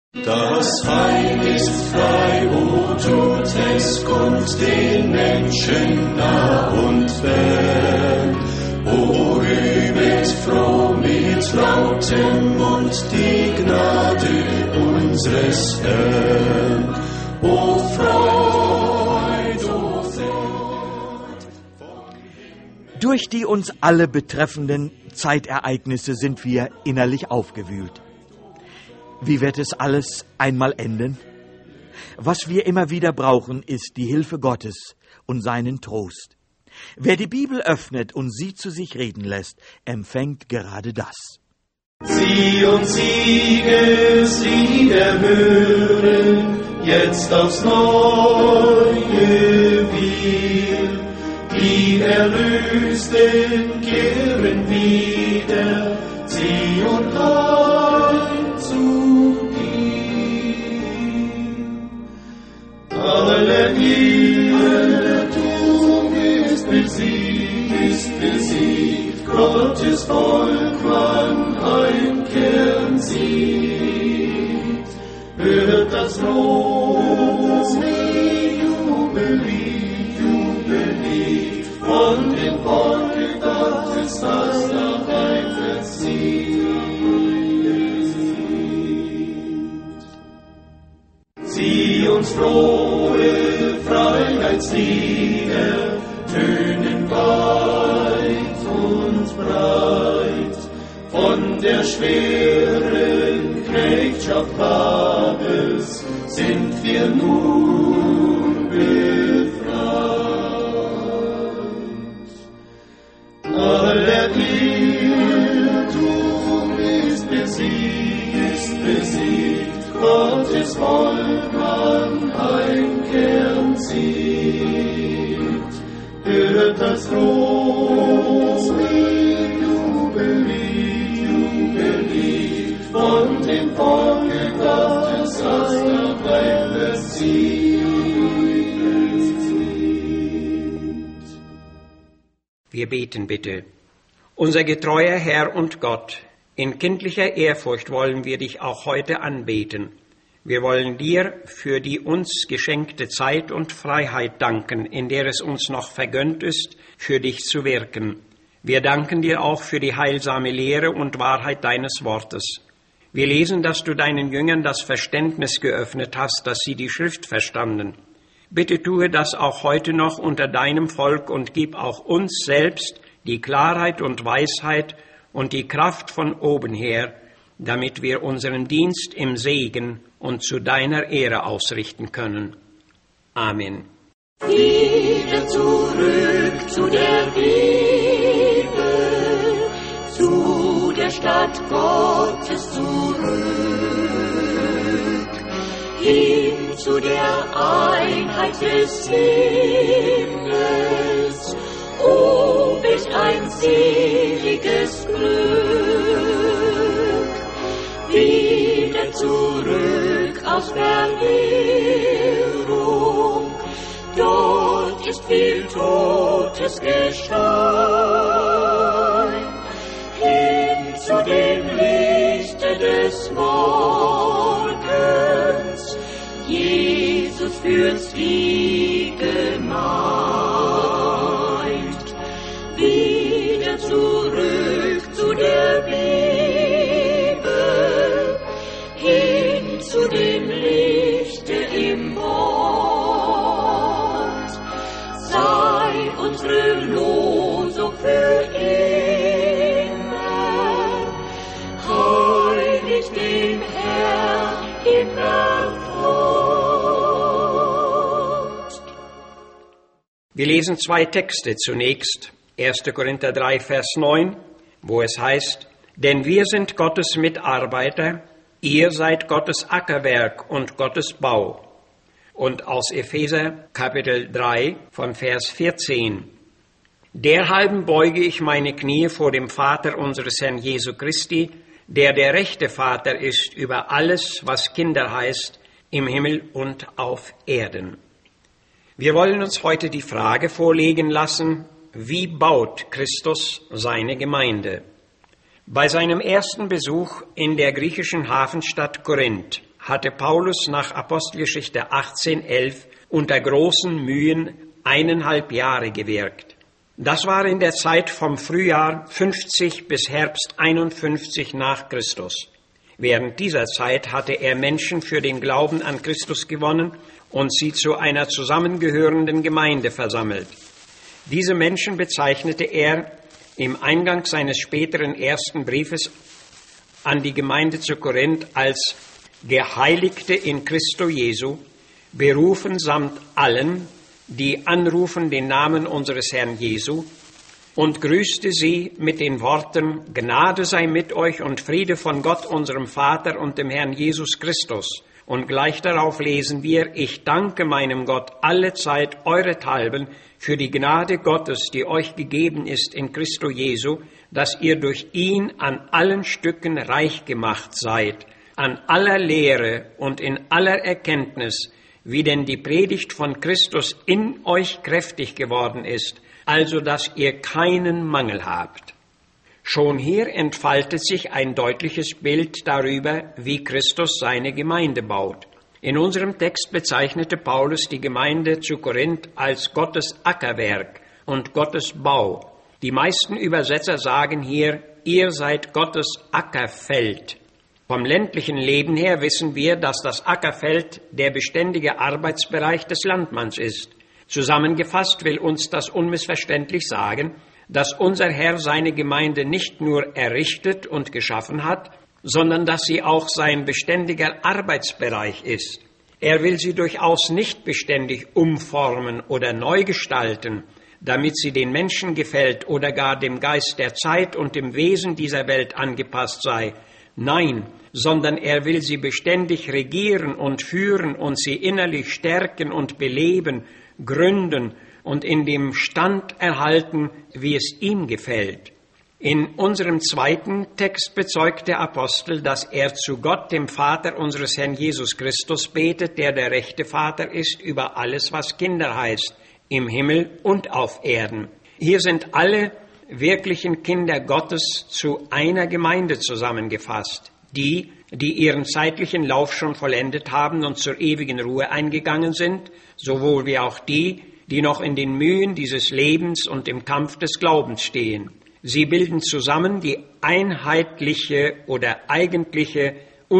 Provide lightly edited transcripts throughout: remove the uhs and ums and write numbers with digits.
Das Heil ist frei, o tut es kund den Menschen nah und fern. O rühmet froh mit lautem Mund die Gnade unseres Herrn. O Freud, o Freud. Durch die uns alle betreffenden Zeitereignisse sind wir innerlich aufgewühlt. Wie wird es alles einmal enden? Was wir immer wieder brauchen, ist die Hilfe Gottes und seinen Trost. Wer die Bibel öffnet und sie zu sich reden lässt, empfängt gerade das. Sieh und Siegeslieder hören, jetzt aufs Neue wir. Die Erlösten kehren wieder, sie und heim zu dir. Halleluja, du bist besiegt, Gottes Volk wann heimkehren sieht. Hört das Los, Jubellied, von dem Volke Gottes, das nach Heim zieht. Sieh uns frohe Freiheitslieder, tönen weit und breit, von der schweren Knechtschaft Babels sind wir nun befreit. Halleluja, du bist besiegt, Gottes Volk an heimkehren sieht. Hört das Los, Jubellied, von dem Volke Gottes, das nach Heim zieht. Wir beten bitte. Unser getreuer Herr und Gott, in kindlicher Ehrfurcht wollen wir dich auch heute anbeten. Wir wollen dir für die uns geschenkte Zeit und Freiheit danken, in der es uns noch vergönnt ist, für dich zu wirken. Wir danken dir auch für die heilsame Lehre und Wahrheit deines Wortes. Wir lesen, dass du deinen Jüngern das Verständnis geöffnet hast, dass sie die Schrift verstanden. Bitte tue das auch heute noch unter deinem Volk und gib auch uns selbst die Klarheit und Weisheit und die Kraft von oben her, damit wir unseren Dienst im Segen und zu deiner Ehre ausrichten können. Amen. Wieder zurück zu der Liebe, zu der Stadt Gottes zurück, hin zu der Einheit des Himmels. O, welch ein seliges Glück, wieder zurück aus Verheerung. Dort ist viel totes Gestein, hin zu dem Lichte des Morgens. Jesus führt die Gemeinde wieder zurück zu der Bibel, hin zu dem Lichte im Wort. Sei unsere Losung für immer, heilig dem Herrn immerfort. Wir lesen zwei Texte zunächst. 1. Korinther 3, Vers 9, wo es heißt, denn wir sind Gottes Mitarbeiter, ihr seid Gottes Ackerwerk und Gottes Bau. Und aus Epheser Kapitel 3 von Vers 14, derhalben beuge ich meine Knie vor dem Vater unseres Herrn Jesu Christi, der rechte Vater ist über alles, was Kinder heißt, im Himmel und auf Erden. Wir wollen uns heute die Frage vorlegen lassen, wie baut Christus seine Gemeinde? Bei seinem ersten Besuch in der griechischen Hafenstadt Korinth hatte Paulus nach Apostelgeschichte 18,11 unter großen Mühen 1,5 Jahre gewirkt. Das war in der Zeit vom Frühjahr 50 bis Herbst 51 nach Christus. Während dieser Zeit hatte er Menschen für den Glauben an Christus gewonnen und sie zu einer zusammengehörenden Gemeinde versammelt. Diese Menschen bezeichnete er im Eingang seines späteren ersten Briefes an die Gemeinde zu Korinth als Geheiligte in Christo Jesu, berufen samt allen, die anrufen den Namen unseres Herrn Jesu, und grüßte sie mit den Worten: Gnade sei mit euch und Friede von Gott, unserem Vater und dem Herrn Jesus Christus. Und gleich darauf lesen wir: Ich danke meinem Gott allezeit eurethalben für die Gnade Gottes, die euch gegeben ist in Christo Jesu, dass ihr durch ihn an allen Stücken reich gemacht seid, an aller Lehre und in aller Erkenntnis, wie denn die Predigt von Christus in euch kräftig geworden ist, also dass ihr keinen Mangel habt. Schon hier entfaltet sich ein deutliches Bild darüber, wie Christus seine Gemeinde baut. In unserem Text bezeichnete Paulus die Gemeinde zu Korinth als Gottes Ackerwerk und Gottes Bau. Die meisten Übersetzer sagen hier: Ihr seid Gottes Ackerfeld. Vom ländlichen Leben her wissen wir, dass das Ackerfeld der beständige Arbeitsbereich des Landmanns ist. Zusammengefasst will uns das unmissverständlich sagen, dass unser Herr seine Gemeinde nicht nur errichtet und geschaffen hat, sondern dass sie auch sein beständiger Arbeitsbereich ist. Er will sie durchaus nicht beständig umformen oder neu gestalten, damit sie den Menschen gefällt oder gar dem Geist der Zeit und dem Wesen dieser Welt angepasst sei. Nein, sondern er will sie beständig regieren und führen und sie innerlich stärken und beleben, gründen und in dem Stand erhalten, wie es ihm gefällt. In unserem zweiten Text bezeugt der Apostel, dass er zu Gott, dem Vater unseres Herrn Jesus Christus, betet, der der rechte Vater ist über alles, was Kinder heißt, im Himmel und auf Erden. Hier sind alle wirklichen Kinder Gottes zu einer Gemeinde zusammengefasst. Die ihren zeitlichen Lauf schon vollendet haben und zur ewigen Ruhe eingegangen sind, sowohl wie auch die noch in den Mühen dieses Lebens und im Kampf des Glaubens stehen. Sie bilden zusammen die einheitliche oder eigentliche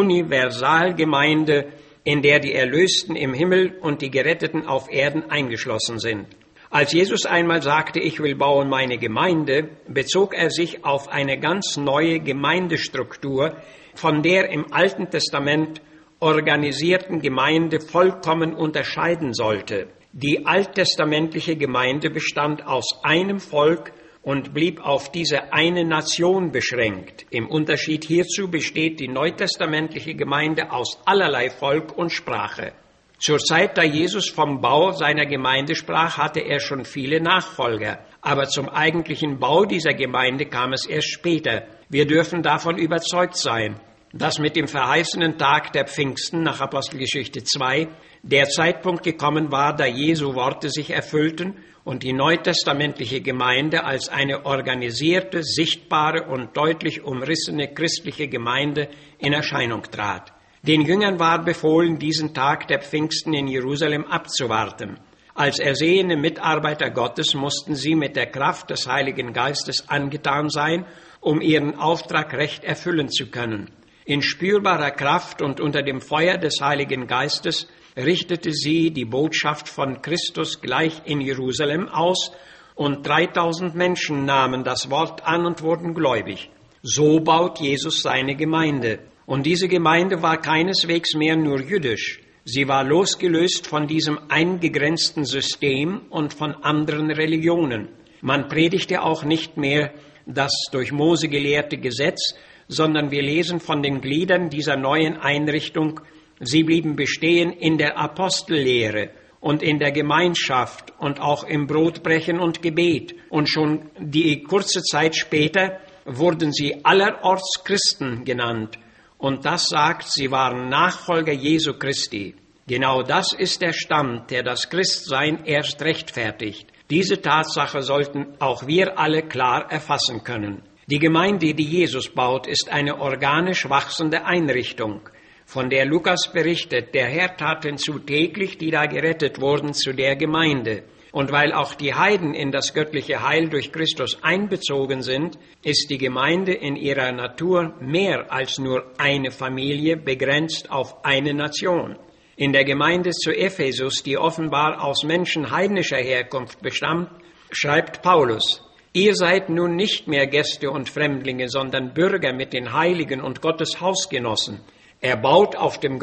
Universalgemeinde, in der die Erlösten im Himmel und die Geretteten auf Erden eingeschlossen sind. Als Jesus einmal sagte, ich will bauen meine Gemeinde, bezog er sich auf eine ganz neue Gemeindestruktur, von der im Alten Testament organisierten Gemeinde vollkommen unterscheiden sollte. Die alttestamentliche Gemeinde bestand aus einem Volk und blieb auf diese eine Nation beschränkt. Im Unterschied hierzu besteht die neutestamentliche Gemeinde aus allerlei Volk und Sprache. Zur Zeit, da Jesus vom Bau seiner Gemeinde sprach, hatte er schon viele Nachfolger. Aber zum eigentlichen Bau dieser Gemeinde kam es erst später. Wir dürfen davon überzeugt sein, dass mit dem verheißenen Tag der Pfingsten nach Apostelgeschichte 2 der Zeitpunkt gekommen war, da Jesu Worte sich erfüllten und die neutestamentliche Gemeinde als eine organisierte, sichtbare und deutlich umrissene christliche Gemeinde in Erscheinung trat. Den Jüngern war befohlen, diesen Tag der Pfingsten in Jerusalem abzuwarten. Als ersehene Mitarbeiter Gottes mussten sie mit der Kraft des Heiligen Geistes angetan sein, um ihren Auftrag recht erfüllen zu können. In spürbarer Kraft und unter dem Feuer des Heiligen Geistes richtete sie die Botschaft von Christus gleich in Jerusalem aus und 3000 Menschen nahmen das Wort an und wurden gläubig. So baut Jesus seine Gemeinde. Und diese Gemeinde war keineswegs mehr nur jüdisch. Sie war losgelöst von diesem eingegrenzten System und von anderen Religionen. Man predigte auch nicht mehr das durch Mose gelehrte Gesetz, sondern wir lesen von den Gliedern dieser neuen Einrichtung, sie blieben bestehen in der Apostellehre und in der Gemeinschaft und auch im Brotbrechen und Gebet. Und schon die kurze Zeit später wurden sie allerorts Christen genannt. Und das sagt, sie waren Nachfolger Jesu Christi. Genau das ist der Stamm, der das Christsein erst rechtfertigt. Diese Tatsache sollten auch wir alle klar erfassen können. Die Gemeinde, die Jesus baut, ist eine organisch wachsende Einrichtung. von der Lukas berichtet, der Herr tat hinzu täglich, die da gerettet wurden, zu der Gemeinde. Und weil auch die Heiden in das göttliche Heil durch Christus einbezogen sind, ist die Gemeinde in ihrer Natur mehr als nur eine Familie, begrenzt auf eine Nation. In der Gemeinde zu Ephesus, die offenbar aus Menschen heidnischer Herkunft bestammt, schreibt Paulus: Ihr seid nun nicht mehr Gäste und Fremdlinge, sondern Bürger mit den Heiligen und Gottes Hausgenossen. Er baut auf dem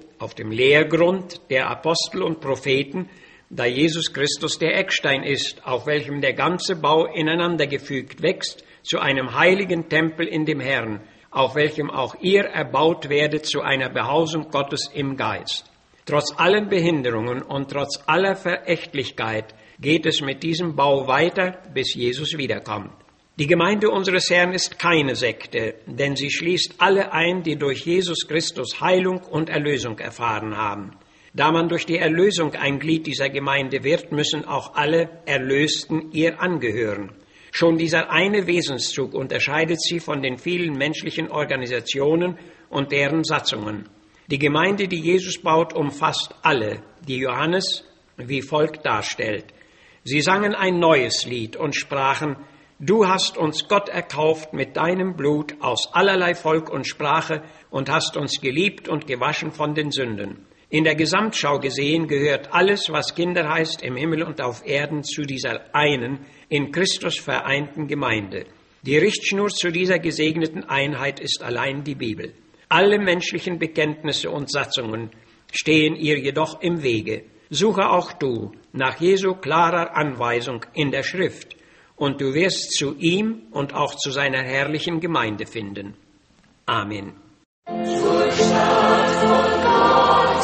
Lehrgrund der Apostel und Propheten, da Jesus Christus der Eckstein ist, auf welchem der ganze Bau ineinandergefügt wächst zu einem heiligen Tempel in dem Herrn, auf welchem auch ihr erbaut werdet zu einer Behausung Gottes im Geist. Trotz allen Behinderungen und trotz aller Verächtlichkeit geht es mit diesem Bau weiter, bis Jesus wiederkommt. Die Gemeinde unseres Herrn ist keine Sekte, denn sie schließt alle ein, die durch Jesus Christus Heilung und Erlösung erfahren haben. Da man durch die Erlösung ein Glied dieser Gemeinde wird, müssen auch alle Erlösten ihr angehören. Schon dieser eine Wesenszug unterscheidet sie von den vielen menschlichen Organisationen und deren Satzungen. Die Gemeinde, die Jesus baut, umfasst alle, die Johannes wie folgt darstellt. Sie sangen ein neues Lied und sprachen: Du hast uns Gott erkauft mit deinem Blut aus allerlei Volk und Sprache und hast uns geliebt und gewaschen von den Sünden. In der Gesamtschau gesehen gehört alles, was Kinder heißt, im Himmel und auf Erden, zu dieser einen, in Christus vereinten Gemeinde. Die Richtschnur zu dieser gesegneten Einheit ist allein die Bibel. Alle menschlichen Bekenntnisse und Satzungen stehen ihr jedoch im Wege. Suche auch du nach Jesu klarer Anweisung in der Schrift, und du wirst zu ihm und auch zu seiner herrlichen Gemeinde finden. Amen. Zur Stadt von Gott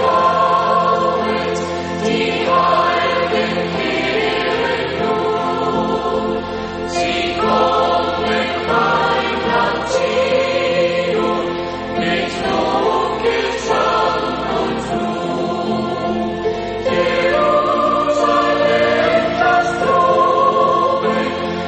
erbaut, die Heiligen kehren nun. Sie kommen rein nach Zion, mit Lob, Gesang und Fluch. Jerusalem, das Droben,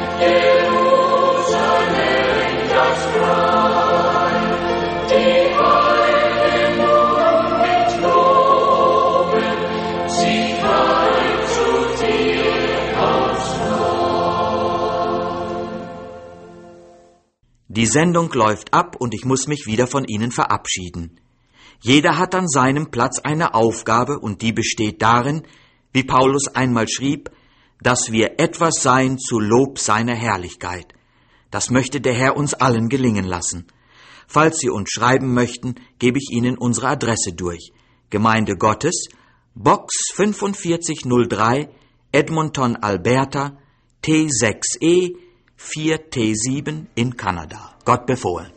Jerusalem, das Freien, die Heiligen nun mit Loben, sie fallen zu dir aufs Neue. Die Sendung läuft ab und ich muss mich wieder von Ihnen verabschieden. Jeder hat an seinem Platz eine Aufgabe und die besteht darin, wie Paulus einmal schrieb, dass wir etwas seien zu Lob seiner Herrlichkeit. Das möchte der Herr uns allen gelingen lassen. Falls Sie uns schreiben möchten, gebe ich Ihnen unsere Adresse durch. Gemeinde Gottes, Box 4503, Edmonton, Alberta, T6E 4T7 in Kanada. Gott befohlen.